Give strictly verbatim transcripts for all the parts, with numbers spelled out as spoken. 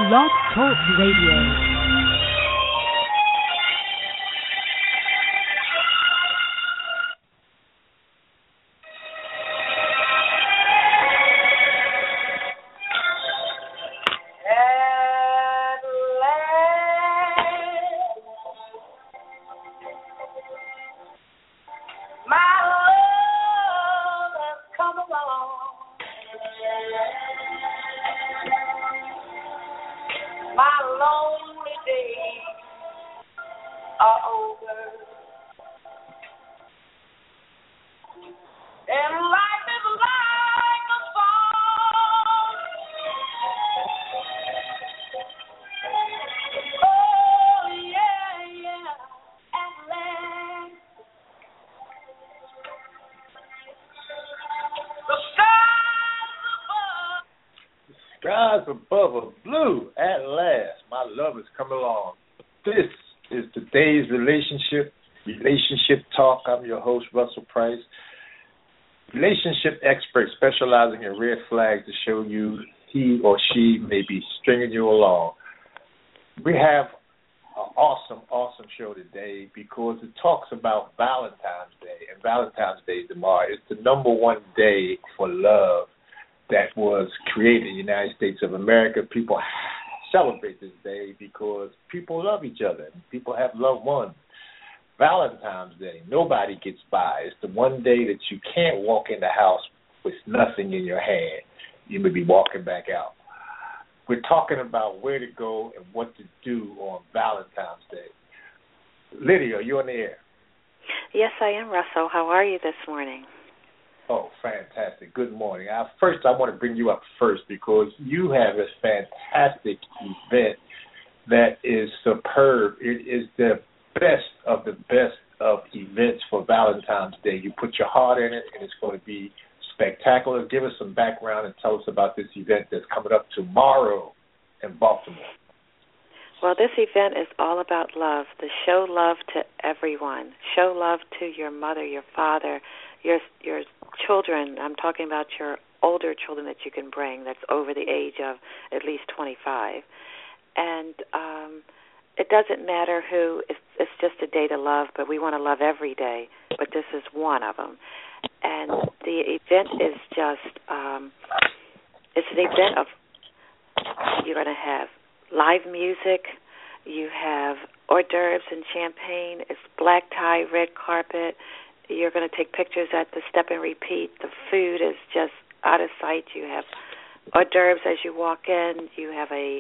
Blog Talk Radio. Skies above are blue at last. My love is coming along. This is today's relationship, relationship talk. I'm your host, Russell Price, relationship expert specializing in red flags to show you he or she may be stringing you along. We have an awesome, awesome show today because it talks about Valentine's Day, and Valentine's Day tomorrow is the number one day for love that was created in the United States of America. People celebrate this day because people love each other. People have loved ones. Valentine's Day, nobody gets by. It's the one day that you can't walk in the house with nothing in your hand. You may be walking back out. We're talking about where to go and what to do on Valentine's Day. Lydia, are you on the air? Yes, I am, Russell. How are you this morning? Oh, fantastic. Good morning. Uh, first, I want to bring you up first because you have a fantastic event that is superb. It is the best of the best of events for Valentine's Day. You put your heart in it, and it's going to be spectacular. Give us some background and tell us about this event that's coming up tomorrow in Baltimore. Well, this event is all about love, to show love to everyone. Show love to your mother, your father, your your children. I'm talking about your older children that you can bring that's over the age of at least twenty-five. And um, it doesn't matter who. It's, it's just a day to love, but we want to love every day, but this is one of them. And the event is just, um, it's an event of, you're going to have live music, you have hors d'oeuvres and champagne, it's black tie, red carpet. You're going to take pictures at the Step and Repeat. The food is just out of sight. You have hors d'oeuvres as you walk in. You have a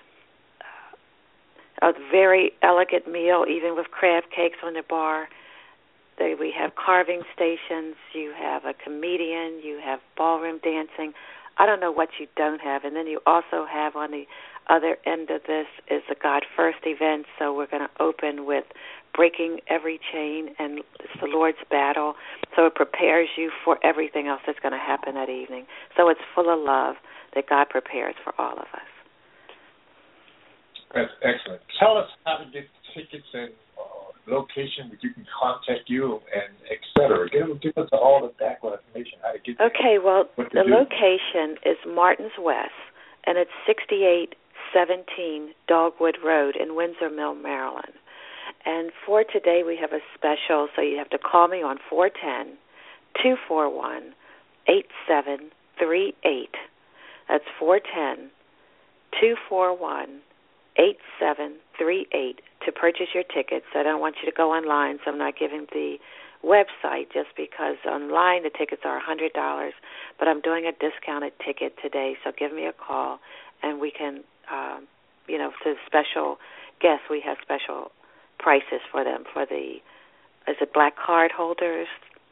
a very elegant meal, even with crab cakes on the bar. They, we have carving stations. You have a comedian. You have ballroom dancing. I don't know what you don't have. And then you also have on the other end of this is the God First event. So we're going to open with breaking every chain, and it's the Lord's battle. So it prepares you for everything else that's going to happen that evening. So it's full of love that God prepares for all of us. That's excellent. Tell us how to get tickets and uh, location where you can contact you and et cetera. Give, give us all the background information, how to get there. Okay, well, the do. Location is Martin's West, and it's sixty-eight seventeen Dogwood Road in Windsor Mill, Maryland. And for today, we have a special, so you have to call me on four one zero, two four one, eight seven three eight. That's four one zero, two four one, eight seven three eight to purchase your tickets. I don't want you to go online, so I'm not giving the website just because online the tickets are one hundred dollars, but I'm doing a discounted ticket today, so give me a call, and we can, um, you know, for special guests, we have special prices for them for the, is it black card holders?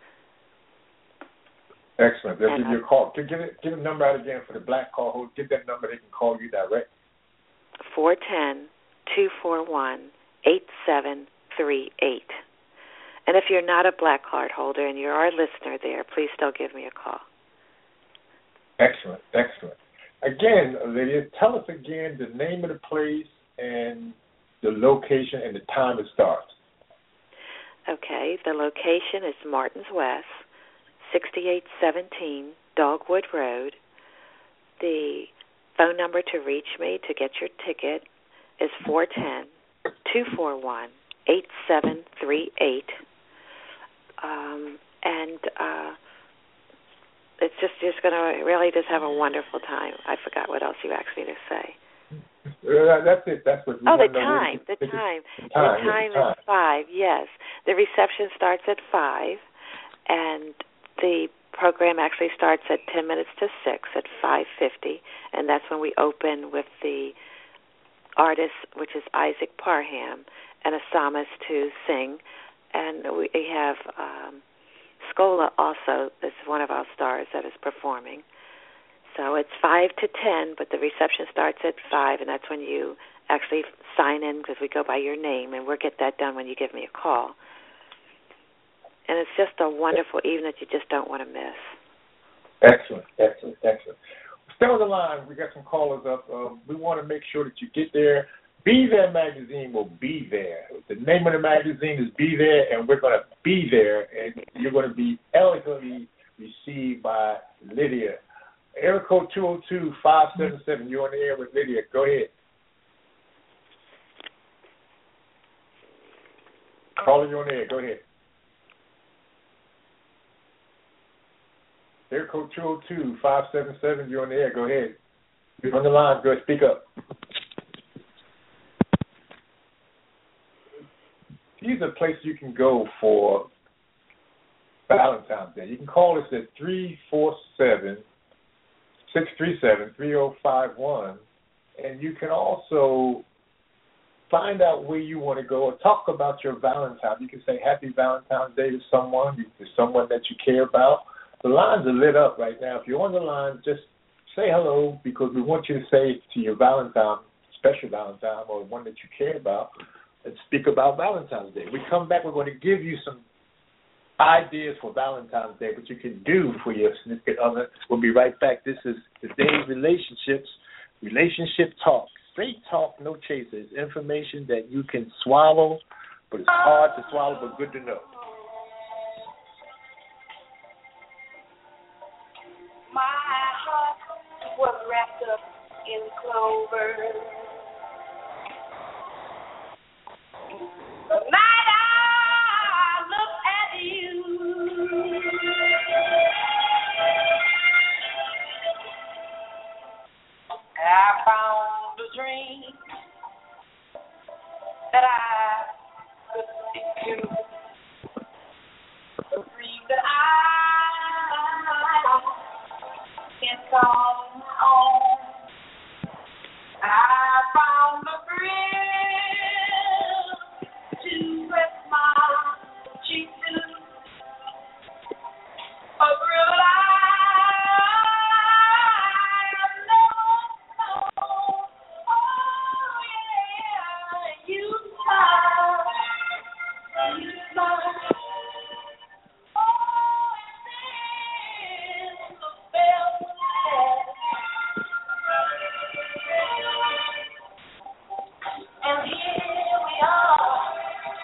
Excellent. They'll give you a call. Give it, give the number out again for the black card holders. Give that number. They can call you direct. four one zero, two four one, eight seven three eight. And if you're not a black card holder and you're our listener there, please still give me a call. Excellent. Excellent. Again, Lydia, tell us again the name of the place and the location and the time it starts. Okay, the location is Martin's West, sixty-eight seventeen Dogwood Road. The phone number to reach me to get your ticket is four one zero, two four one, eight seven three eight. Um, and uh, it's just just going to really just have a wonderful time. I forgot what else you asked me to say. Uh, that's it. That's what. We oh, the know time. The the time. The time, the time yeah, the is five. Yes, the reception starts at five, and the program actually starts at ten minutes to six at five fifty, and that's when we open with the artist, which is Isaac Parham, and a psalmist to sing, and we have um, Scola also. Is one of our stars that is performing. So it's five to ten, but the reception starts at five, and that's when you actually sign in because we go by your name, and we'll get that done when you give me a call. And it's just a wonderful evening that you just don't want to miss. Excellent, excellent, excellent. Stay on the line. We got some callers up. Um, we want to make sure that you get there. Be There Magazine will be there. The name of the magazine is Be There, and we're going to be there, and you're going to be elegantly received by Lydia. Area code two oh two, five seven seven. You're on the air with Lydia. Go ahead. Caller, you're on the air. Go ahead. Area code two oh two, five seven seven. You're on the air. Go ahead. You're on the line. Go ahead. Speak up. These are places you can go for Valentine's Day. You can call us at three four seven, six three seven, three oh five one, and you can also find out where you want to go or talk about your Valentine. You can say Happy Valentine's Day to someone, to someone that you care about. The lines are lit up right now. If you're on the line, just say hello because we want you to say to your Valentine, special Valentine, or one that you care about, and speak about Valentine's Day. We come back, we're going to give you some ideas for Valentine's Day, what you can do for your significant other. We'll be right back. This is today's relationships, relationship talk. Straight talk, no chasers. Information that you can swallow, but it's hard to swallow, but good to know. My heart was wrapped up in clover. The night I looked at you, I found a dream that I could stick to, a dream that I can call my own. I found a thrill to press my cheek to, a thrill that I have never known. Oh yeah, you smile, you smile. Oh, it is the best. And here we are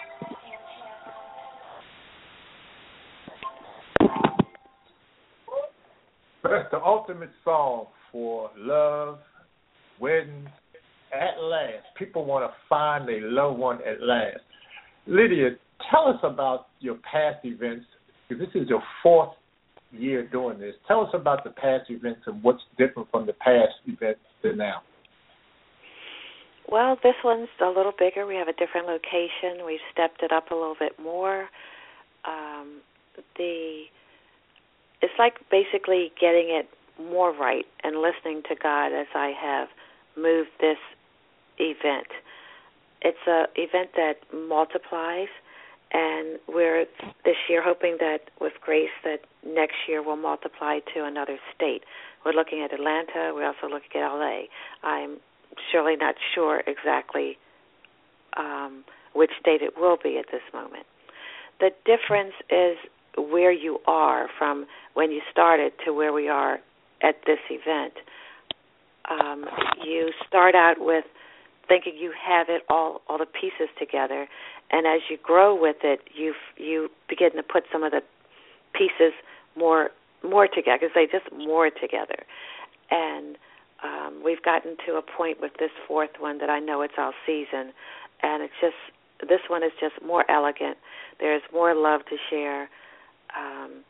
in That's the ultimate song for love, weddings, at last. People want to find their loved one at last. Lydia, tell us about your past events, because this is your fourth year doing this. Tell us about the past events and what's different from the past events to now. Well, this one's a little bigger. We have a different location. We've stepped it up a little bit more. Um, the it's like basically getting it more right and listening to God as I have moved this event. It's a event that multiplies, and we're this year hoping that with grace that next year will multiply to another state. We're looking at Atlanta. We're also looking at L A. I'm surely not sure exactly um, which state it will be at this moment. The difference is where you are from when you started to where we are at this event. Um, you start out with thinking you have it all, all the pieces together, and as you grow with it, you you begin to put some of the pieces more more together. I can say just more together, and um, we've gotten to a point with this fourth one that I know it's our season, and it's just, this one is just more elegant. There's more love to share, um,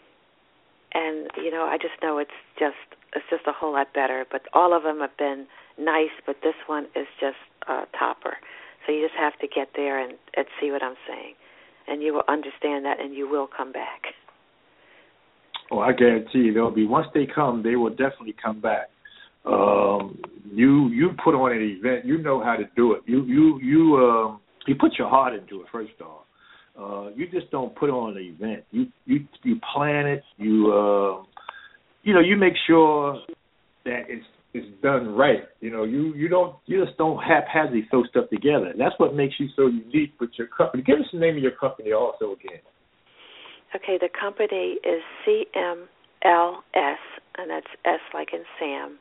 and you know, I just know it's just it's just a whole lot better. But all of them have been nice, but this one is just a topper. So you just have to get there and, and see what I'm saying, and you will understand that, and you will come back. Oh, I guarantee you they'll be. Once they come, they will definitely come back. Um, you you put on an event. You know how to do it. You you you um, you put your heart into it. First off, uh, you just don't put on an event. You you you plan it. You uh, you know you make sure that it's it's done right. You know you you don't you just don't haphazardly throw stuff together. That's what makes you so unique with your company. Give us the name of your company also again. Okay, the company is C M L S, and that's S like in Sam,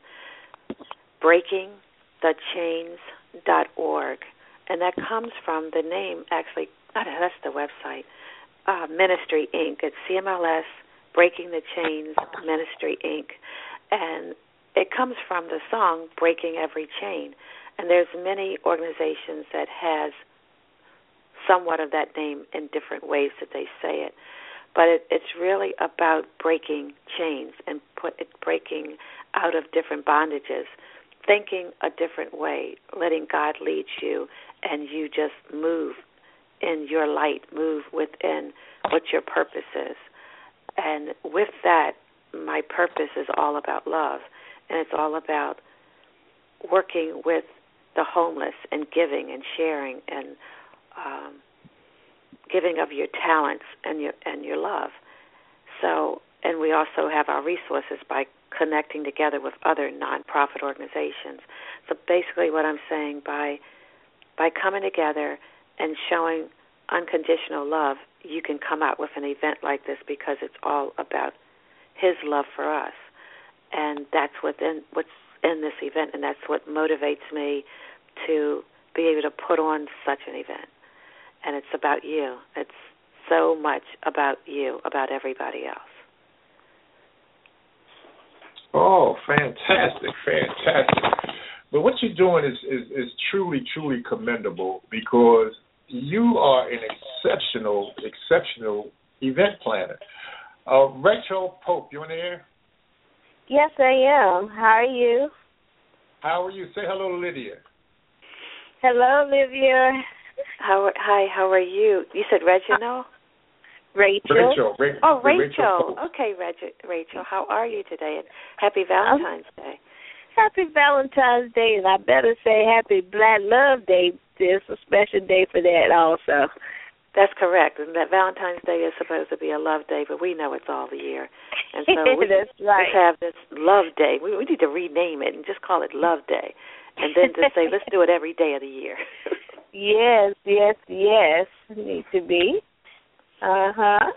breaking the chains dot org. And that comes from the name, actually, that's the website, uh, Ministry Incorporated. It's C M L S, Breaking the Chains, Ministry Incorporated. And it comes from the song, Breaking Every Chain. And there's many organizations that has somewhat of that name in different ways that they say it. But it, it's really about breaking chains and put it, breaking out of different bondages, thinking a different way, letting God lead you, and you just move in your light, move within what your purpose is. And with that, my purpose is all about love, and it's all about working with the homeless and giving and sharing and um, giving of your talents and your and your love. So, and we also have our resources by connecting together with other nonprofit organizations. So basically what I'm saying, by by coming together and showing unconditional love, you can come out with an event like this because it's all about His love for us. And that's within, what's in this event, and that's what motivates me to be able to put on such an event. And it's about you. It's so much about you, about everybody else. Oh, fantastic, fantastic. But what you're doing is, is, is truly, truly commendable, because you are an exceptional, exceptional event planner. Uh, Rachel Pope, you in the air? Yes, I am. How are you? How are you? Say hello to Lydia. Hello, Olivia. How, hi, how are you? You said Reginald? Rachel. Rachel. Ra- oh, Rachel. Rachel okay, Reg- Rachel. How are you today? And happy Valentine's um, Day. Happy Valentine's Day, and I better say happy Black Love Day. There's a special day for that also. That's correct. And that Valentine's Day is supposed to be a love day, but we know it's all the year. And so we That's right. just have this Love Day. We, we need to rename it and just call it Love Day. And then just say, let's do it every day of the year. Yes, yes, yes. Need to be. Uh-huh.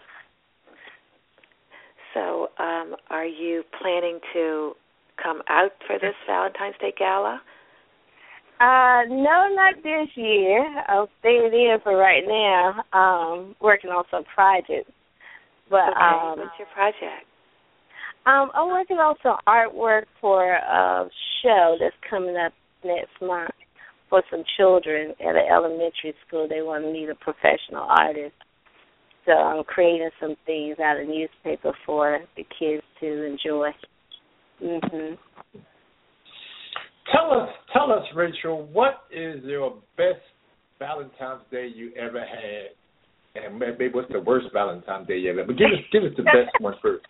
So um, are you planning to come out for this Valentine's Day Gala? Uh, no, not this year. I'll stay it in for right now, um, working on some projects. But okay. um, What's your project? Um, I'm working on some artwork for a show that's coming up next month for some children at an elementary school. They want to meet a professional artist. So I'm creating some things out of newspaper for the kids to enjoy. Mhm. Tell us, tell us, Rachel, what is your best Valentine's Day you ever had, and maybe what's the worst Valentine's Day you ever had? But give us, give us the best one first.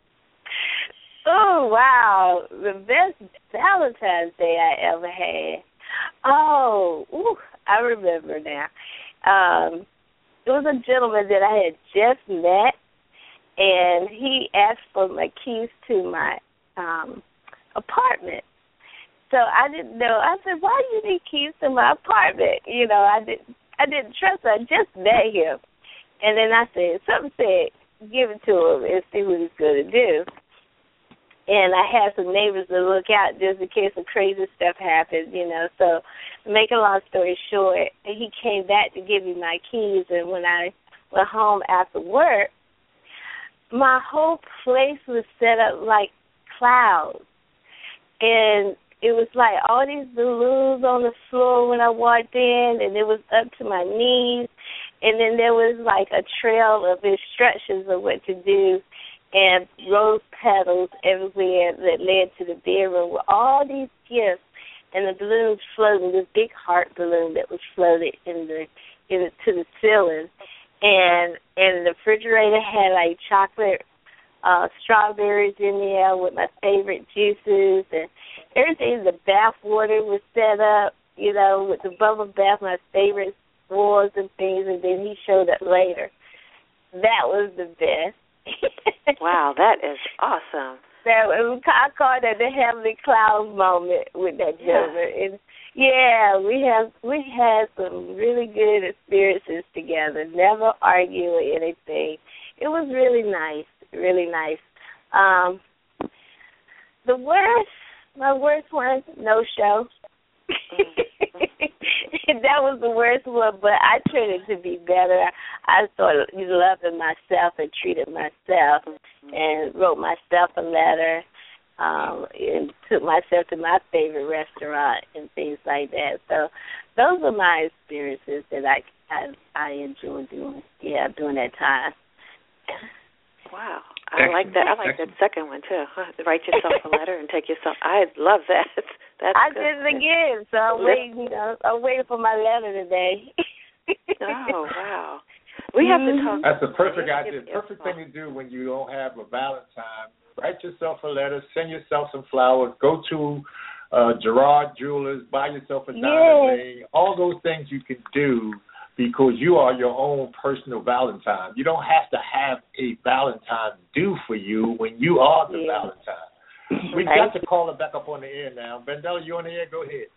Oh, wow. The best Valentine's Day I ever had. Oh, ooh, I remember now. Um, it was a gentleman that I had just met, and he asked for my keys to my um, apartment. So I didn't know. I said, why do you need keys to my apartment? You know, I didn't I didn't trust him. I just met him. And then I said, something said, give it to him and see what he's going to do. And I had some neighbors to look out just in case some crazy stuff happens, you know. So to make a long story short, he came back to give me my keys. And when I went home after work, my whole place was set up like clouds. And it was like all these balloons on the floor when I walked in, and it was up to my knees. And then there was like a trail of instructions of what to do, and rose petals everywhere that led to the bedroom with all these gifts, and the balloons floating, this big heart balloon that was floated in the in to the ceiling. And and the refrigerator had like chocolate uh, strawberries in there with my favorite juices and everything. The bath water was set up, you know, with the bubble bath, my favorite wars and things, and then he showed up later. That was the best. Wow, that is awesome. That I call that the heavenly cloud moment with that gentleman. Yeah. And yeah, we have we had some really good experiences together. Never argue or anything. It was really nice, really nice. Um, the worst, my worst one, no show. That was the worst one, but I tried it to be better. I started loving myself and treated myself and wrote myself a letter um, and took myself to my favorite restaurant and things like that. So those are my experiences that I I, I enjoy doing, yeah, during that time. Wow. I like that. I like that second one, too. Write yourself a letter and take yourself. I love that. That's I good. did it again, so I'm waiting, you know, I'm waiting for my letter today. Oh, wow. We have to talk. That's the perfect idea. Perfect thing to do when you don't have a Valentine. Write yourself a letter, send yourself some flowers, go to uh, Gerard Jewelers, buy yourself a diamond ring. All those things you can do because you are your own personal Valentine. You don't have to have a Valentine do for you when you are the yeah. Valentine. We've got to call her back up on the air now. Vendela, you on the air? Go ahead.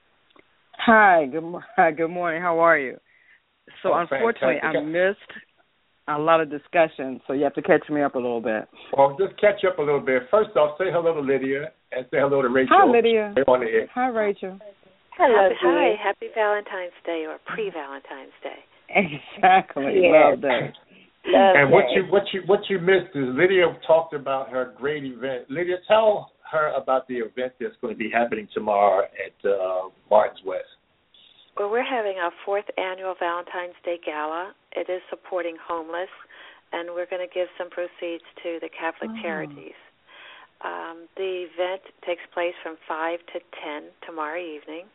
Hi, good, hi, good morning. How are you? So, oh, unfortunately, fantastic. I missed a lot of discussion, so you have to catch me up a little bit. Well, just catch up a little bit. First off, say hello to Lydia and say hello to Rachel. Hi, Lydia. They're on the air. Hi, Rachel. Hello, happy, hi, happy Valentine's Day or pre-Valentine's Day. Exactly. Yes. Love that. Love and that. what you what you what you missed is Lydia talked about her great event. Lydia, tell her about the event that's going to be happening tomorrow at uh, Martin's West. Well, we're having our fourth annual Valentine's Day Gala. It is supporting homeless, and we're going to give some proceeds to the Catholic oh. charities. Um, the event takes place from five to ten tomorrow evening.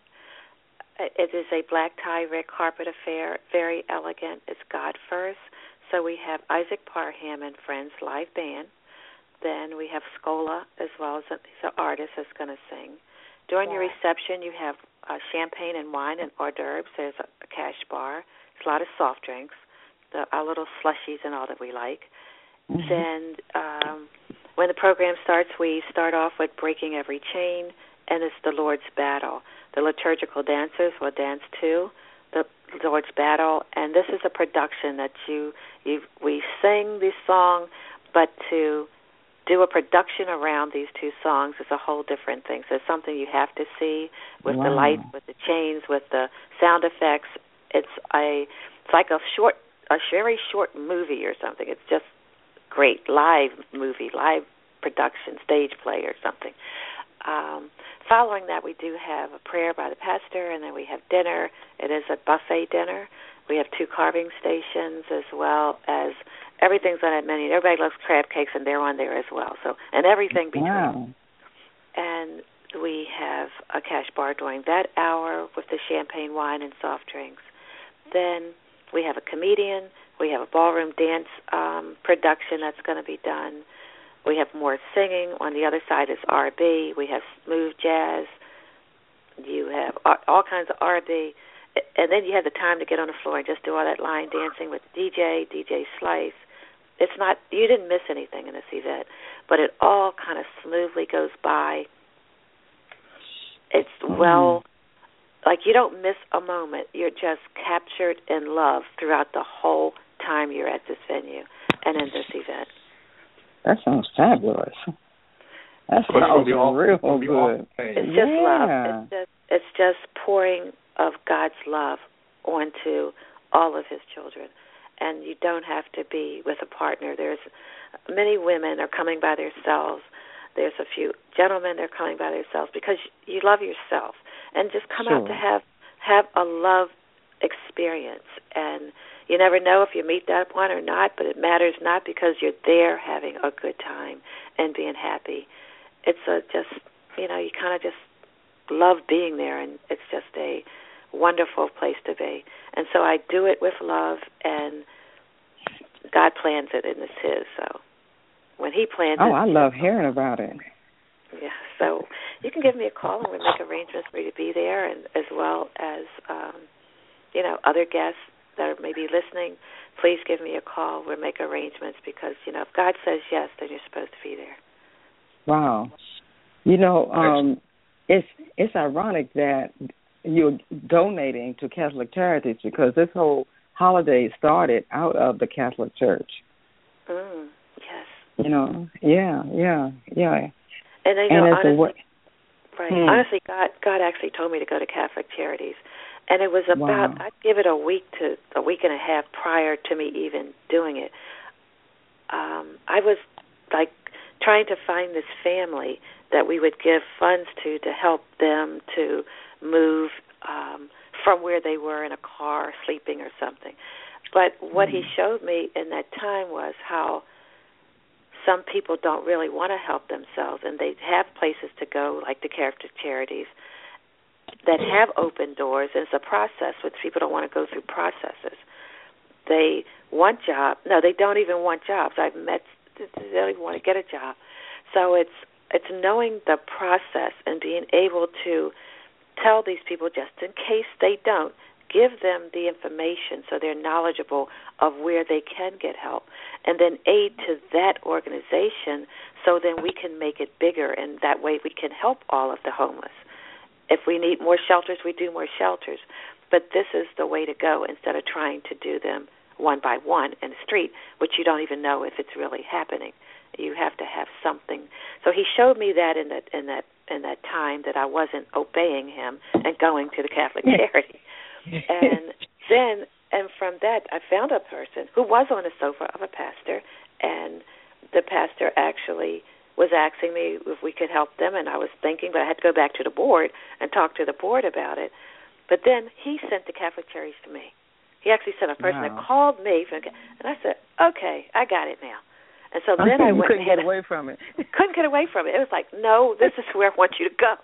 It is a black tie, red carpet affair, very elegant. It's God First. So we have Isaac Parham and Friends live band. Then we have Scola as well as a, he's an artist that's going to sing. During wow. your reception, you have uh, champagne and wine and hors d'oeuvres. There's a, a cash bar. There's a lot of soft drinks, the, our little slushies and all that we like. Mm-hmm. Then um, when the program starts, we start off with Breaking Every Chain, and it's the Lord's Battle. The liturgical dancers will dance to the Lord's Battle, and this is a production that you, you we sing this song, but to do a production around these two songs is a whole different thing. So it's something you have to see with wow. the lights, with the chains, with the sound effects. It's a it's like a short, a very short movie or something. It's just great live movie, live production, stage play or something. Um, following that, we do have a prayer by the pastor, and then we have dinner. It is a buffet dinner. We have two carving stations as well as everything's on that menu. Everybody loves crab cakes, and they're on there as well. So, and everything between. Wow. And we have a cash bar during that hour with the champagne, wine, and soft drinks. Then we have a comedian. We have a ballroom dance um, production that's going to be done. We have more singing. On the other side is R and B. We have smooth jazz. You have all kinds of R and B. And then you have the time to get on the floor and just do all that line dancing with D J, D J Slice. It's not, you didn't miss anything in this event, but it all kind of smoothly goes by. It's well, like you don't miss a moment. You're just captured in love throughout the whole time you're at this venue and in this event. That sounds fabulous. That sounds real good. It's just yeah. love. It's just, it's just pouring of God's love onto all of His children. And you don't have to be with a partner. There's many women are coming by themselves. There's a few gentlemen that are coming by themselves because you love yourself, and just come sure. out to have have a love experience. And you never know if you meet that one or not, but it matters not because you're there having a good time and being happy. It's a just, you know, you kind of just love being there, and it's just a wonderful place to be. And so I do it with love, and God plans it, and it's His. So when He plans oh, it. Oh, I love hearing about it. Yeah, so you can give me a call, and we'll make arrangements for you to be there, and as well as, um, you know, other guests that are maybe listening. Please give me a call. We'll make arrangements because, you know, if God says yes, then you're supposed to be there. Wow. You know, um, it's it's ironic that you're donating to Catholic Charities because this whole holiday started out of the Catholic Church. Mm, yes. You know, yeah, yeah, yeah. And, you know, and honestly, way, right, hmm. honestly, God, God actually told me to go to Catholic Charities. And it was about, wow. I'd give it a week to a week and a half prior to me even doing it. Um, I was, like, trying to find this family that we would give funds to to help them to move um, from where they were in a car, sleeping or something. But what mm. he showed me in that time was how some people don't really want to help themselves, and they have places to go, like the Catholic Charities, that have open doors. And it's a process, which people don't want to go through processes. They want jobs. No, they don't even want jobs. I've met, they don't even want to get a job. So it's it's knowing the process and being able to tell these people, just in case they don't, give them the information so they're knowledgeable of where they can get help, and then aid to that organization so then we can make it bigger, and that way we can help all of the homeless. If we need more shelters, we do more shelters. But this is the way to go instead of trying to do them one by one in the street, which you don't even know if it's really happening. You have to have something. So he showed me that in that in that in that time that I wasn't obeying him and going to the Catholic Charity. And then, and from that, I found a person who was on the sofa of a pastor, and the pastor actually was asking me if we could help them, and I was thinking, but I had to go back to the board and talk to the board about it. But then he sent the Catholic Charities to me. He actually sent a person wow. that called me, from, and I said, okay, I got it now. And so then I I went couldn't ahead. get away from it. Couldn't get away from it. It was like, no, this is where I want you to go.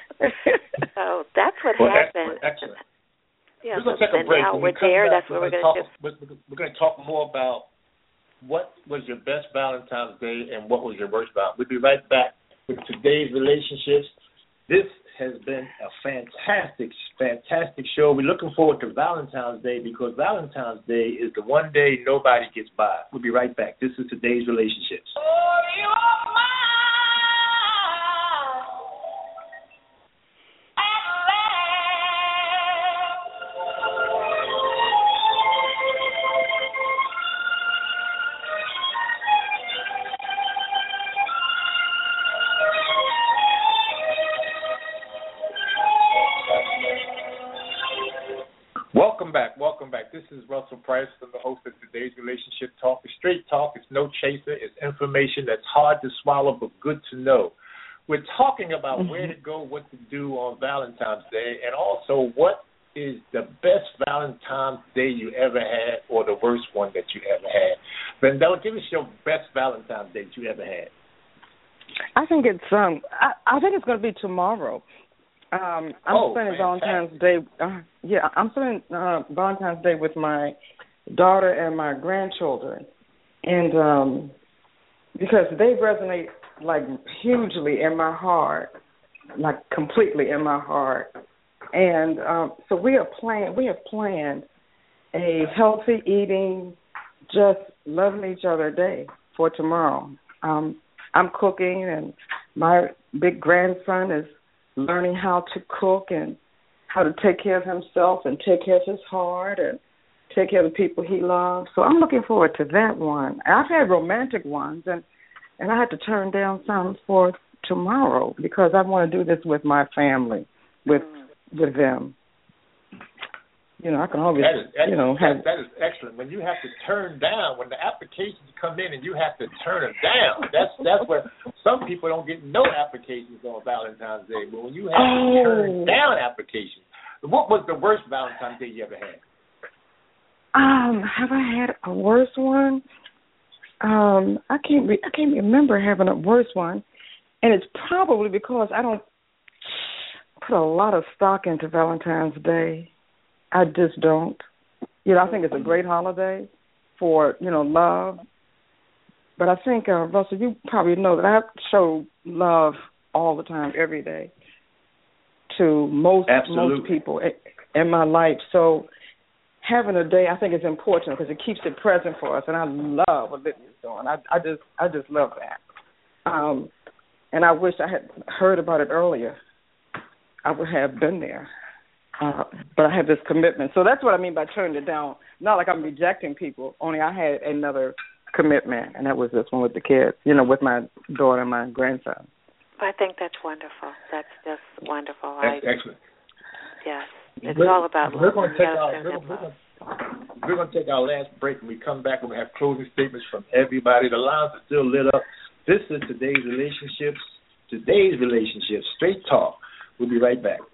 So that's what well, happened. Excellent. Yeah, we're going to so, take a break. now when we're we come there. back, That's what we're we're going to to do. We're going to talk more about what was your best Valentine's Day and what was your worst Valentine's. We'll be right back with today's relationships. This has been a fantastic, fantastic show. We're looking forward to Valentine's Day because Valentine's Day is the one day nobody gets by. We'll be right back. This is today's relationships. Oh, you're mine. Welcome back. Welcome back. This is Russell Price. I'm the host of today's Relationship Talk. It's straight talk. It's no chaser. It's information that's hard to swallow but good to know. We're talking about mm-hmm. where to go, what to do on Valentine's Day, and also what is the best Valentine's Day you ever had or the worst one that you ever had. Vendela, give us your best Valentine's Day you ever had. I think it's um. I, I think it's going to be tomorrow. Um, I'm oh, spending fantastic. Valentine's Day. Uh, yeah, I'm spending uh, Valentine's Day with my daughter and my grandchildren, and um, because they resonate like hugely in my heart, like completely in my heart, and um, so we are plan. We have planned a healthy eating, just loving each other day for tomorrow. Um, I'm cooking, and my big grandson is learning how to cook and how to take care of himself and take care of his heart and take care of the people he loves. So I'm looking forward to that one. I've had romantic ones, and, and I had to turn down some for tomorrow because I want to do this with my family, with with them. You know, I can always, that is, that you know, is, have. That is excellent. When you have to turn down, when the applications come in and you have to turn them down, that's that's where some people don't get no applications on Valentine's Day. But when you have oh. to turn down applications, what was the worst Valentine's Day you ever had? Um, have I had a worse one? Um, I can't. Re- I can't remember having a worse one, and it's probably because I don't put a lot of stock into Valentine's Day. I just don't. You know, I think it's a great holiday for, you know, love. But I think, uh, Russell, you probably know that I show love all the time, every day, to most Absolutely. most people in, in my life. So having a day, I think, is important because it keeps it present for us. And I love what Lydia's doing. I, I just, I just love that. Um, and I wish I had heard about it earlier. I would have been there. Uh, but I have this commitment. So that's what I mean by turning it down. Not like I'm rejecting people, only I had another commitment, and that was this one with the kids, you know, with my daughter and my grandson. I think that's wonderful. That's just wonderful. That's I, excellent. Yes. It's we're, all about love. We're going to take our, we're, we're, we're going to take our last break. When we come back, we're going to have closing statements from everybody. The lines are still lit up. This is Today's Relationships. Today's Relationships. Straight talk. We'll be right back.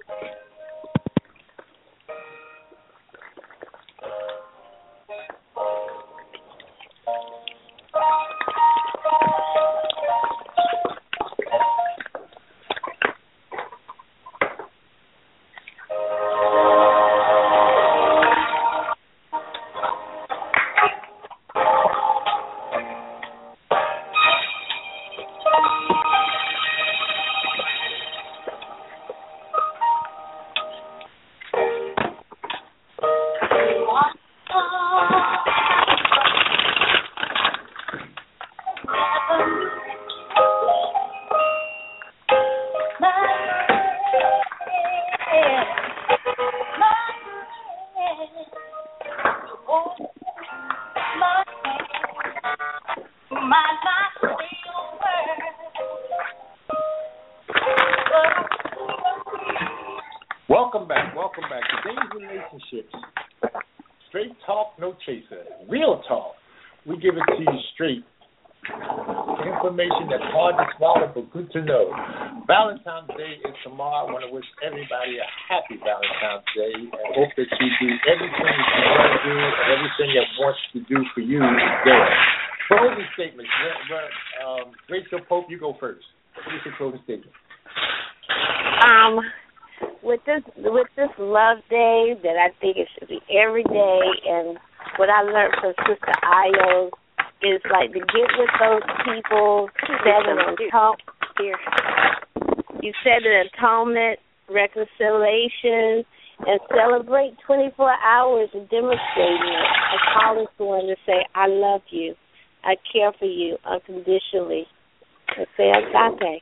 Welcome back. Welcome back. Today's Relationships. Straight talk, no chaser. Real talk. We give it to you straight. Information that's hard to swallow but good to know. Valentine's Day is tomorrow. I want to wish everybody a happy Valentine's Day and hope that you do everything that you want to do and everything that wants to do for you there. Closing statements. Um, Rachel Pope, you go first. What is your closing statement? Um, with this with this Love Day, that I think it should be every day, and what I learned from Sister Io is like to get with those people, set an atonement. Here, you set an atonement, reconciliation, and celebrate twenty-four hours of demonstrating it. And calling someone to say, "I love you, I care for you unconditionally," and say agape.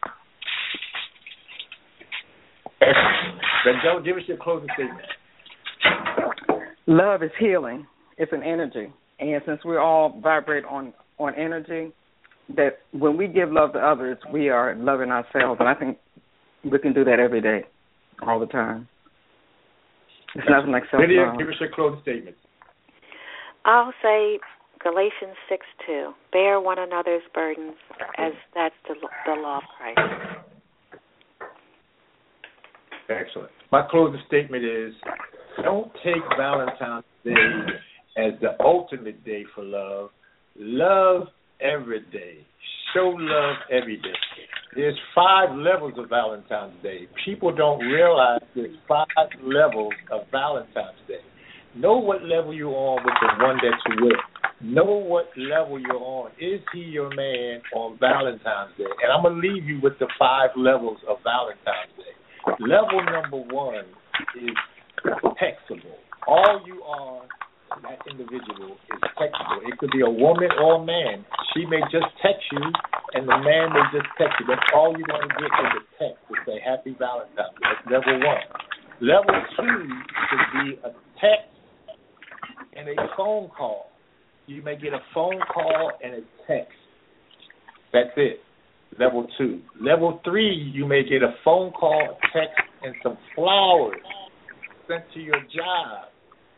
Then Joe, give us your closing statement. Love is healing. It's an energy. And since we all vibrate on, on energy, that when we give love to others, we are loving ourselves. And I think we can do that every day, all the time. It's nothing like self-love. Lydia, give us your closing statement. I'll say Galatians six two. Bear one another's burdens, as that's the, the law of Christ. Excellent. My closing statement is, don't take Valentine's Day as the ultimate day for love. Love every day. Show love every day. There's five levels of Valentine's Day. People don't realize there's five levels of Valentine's Day. Know what level you're on with the one that you're with. Know what level you're on. Is he your man on Valentine's Day? And I'm going to leave you with the five levels of Valentine's Day. Level number one is textable. All you are, that individual, is textable. It could be a woman or a man. She may just text you, and the man may just text you. That's all you're going to get is a text to say Happy Valentine's Day. That's level one. Level two could be a text and a phone call. You may get a phone call and a text. That's it. Level two. Level three, you may get a phone call, a text, and some flowers sent to your job.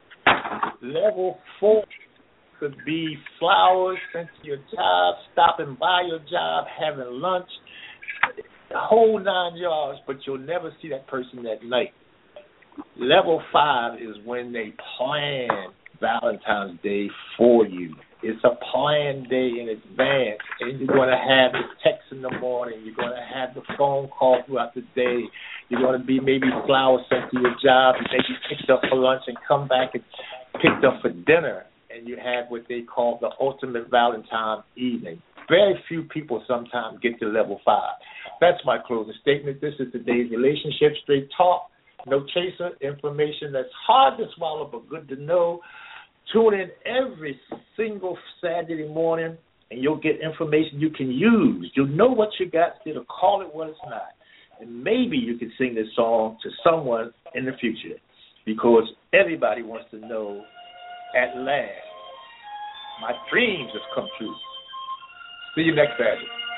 Level four could be flowers sent to your job, stopping by your job, having lunch, the whole nine yards, but you'll never see that person that night. Level five is when they plan Valentine's Day for you. It's a planned day in advance, and you're going to have the text in the morning. You're going to have the phone call throughout the day. You're going to be maybe flowers sent to your job. You maybe picked up for lunch and come back and picked up for dinner, and you have what they call the ultimate Valentine evening. Very few people sometimes get to level five. That's my closing statement. This is today's relationship, straight talk, no chaser, information that's hard to swallow but good to know. Tune in every single Saturday morning, and you'll get information you can use. You'll know what you got instead of call it what it's not. And maybe you can sing this song to someone in the future, because everybody wants to know, at last, my dreams have come true. See you next Saturday.